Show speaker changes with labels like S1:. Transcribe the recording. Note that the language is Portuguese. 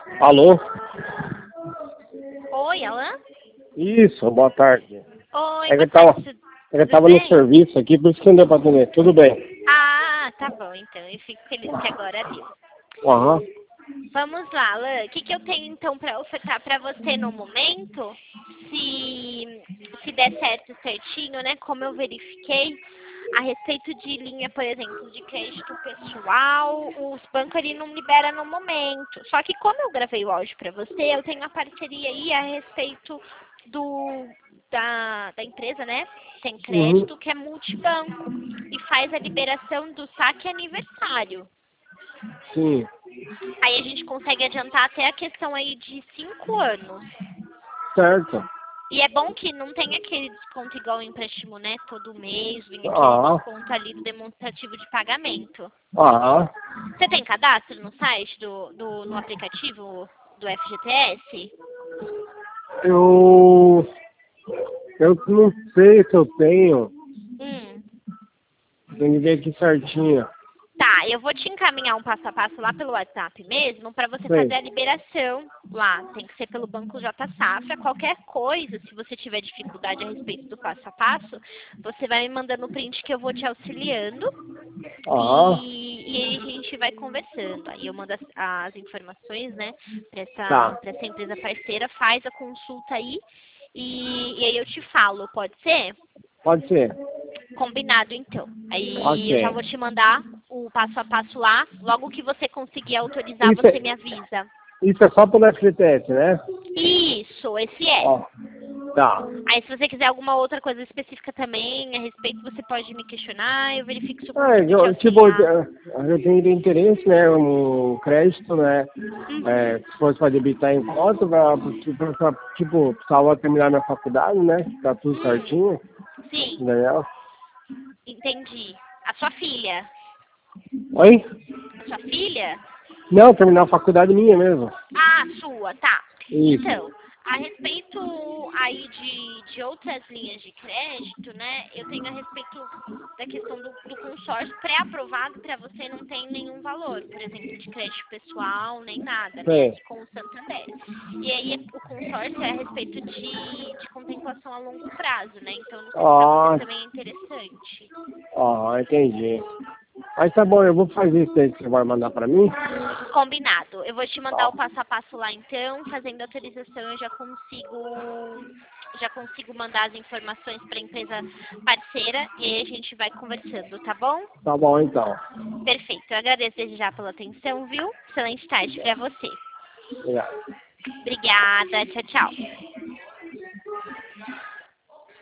S1: Alô?
S2: Oi, Alan?
S1: Isso, boa tarde.
S2: Oi,
S1: É que
S2: boa
S1: eu tava,
S2: tarde.
S1: tava no
S2: Bem?
S1: serviço aqui, por isso que não deu pra atender. Tudo bem.
S2: Ah, tá bom, então. Eu fico feliz que agora deu.
S1: Aham.
S2: Vamos lá, Alan. O que eu tenho, então, para ofertar para você no momento? Se der certo certinho, né? Como eu verifiquei, a respeito de linha, por exemplo, de crédito pessoal, os bancos ali não liberam no momento. Só que como eu gravei o áudio para você, eu tenho a parceria aí a respeito da empresa, né? Tem
S1: Uhum.
S2: crédito que é multibanco e faz a liberação do saque aniversário.
S1: Sim.
S2: Aí a gente consegue adiantar até a questão aí de 5 anos.
S1: Certo.
S2: E é bom que não tem aquele desconto igual o empréstimo, né? Todo mês, vem aquele
S1: Ah.
S2: desconto ali do demonstrativo de pagamento.
S1: Ah.
S2: Você tem cadastro no site no aplicativo do FGTS?
S1: Eu. Eu não sei se eu tenho.
S2: Hum.
S1: Tem que ver aqui certinho.
S2: Tá, eu vou te encaminhar um passo a passo lá pelo WhatsApp mesmo para você
S1: Sei.
S2: fazer a liberação lá. Tem que ser pelo Banco J Safra. Qualquer coisa, se você tiver dificuldade a respeito do passo a passo, você vai me mandando o print que eu vou te auxiliando
S1: Ah.
S2: e aí a gente vai conversando. Aí eu mando as informações, né, para
S1: Tá.
S2: essa empresa parceira, faz a consulta aí e aí eu te falo, pode ser?
S1: Pode ser.
S2: Combinado, então. Aí eu já
S1: Ok.
S2: vou te mandar o passo a passo lá. Logo que você conseguir autorizar,
S1: Isso
S2: você
S1: é,
S2: me avisa.
S1: isso é só pelo FGTS, né?
S2: Isso, esse é.
S1: Ó. Tá.
S2: Aí se você quiser alguma outra coisa específica também a respeito, você pode me questionar. Eu verifico se eu
S1: Ah,
S2: consigo te
S1: tipo,
S2: auxiliar.
S1: eu tenho interesse, né, no crédito, né,
S2: Uhum.
S1: se fosse para debitar em conta, tipo, precisava terminar minha faculdade, né, tá tudo
S2: Hum,
S1: certinho,
S2: sim,
S1: entendeu?
S2: entendi. A sua filha?
S1: Oi?
S2: A sua filha?
S1: Não, terminar a faculdade minha mesmo.
S2: Ah, sua, tá.
S1: Isso.
S2: Então, a respeito aí de outras linhas de crédito, né? Eu tenho a respeito da questão do consórcio pré-aprovado para você não tem nenhum valor, por exemplo, de crédito pessoal, nem nada, né?
S1: Sei.
S2: Ali com o Santander. E aí o consórcio é a respeito de contemplação a longo prazo, né? Então, não sei se para você
S1: Ó,
S2: também é interessante.
S1: ó, entendi. Mas tá bom, eu vou fazer isso aí que você vai mandar pra mim.
S2: Combinado. Eu vou te mandar
S1: Ó,
S2: o passo a passo lá então. Fazendo a autorização eu já consigo mandar as informações para a empresa parceira e aí a gente vai conversando, tá bom?
S1: tá bom então.
S2: Perfeito. Eu agradeço desde já pela atenção, viu? Excelente tarde para você.
S1: Obrigado.
S2: Obrigada. Tchau, tchau.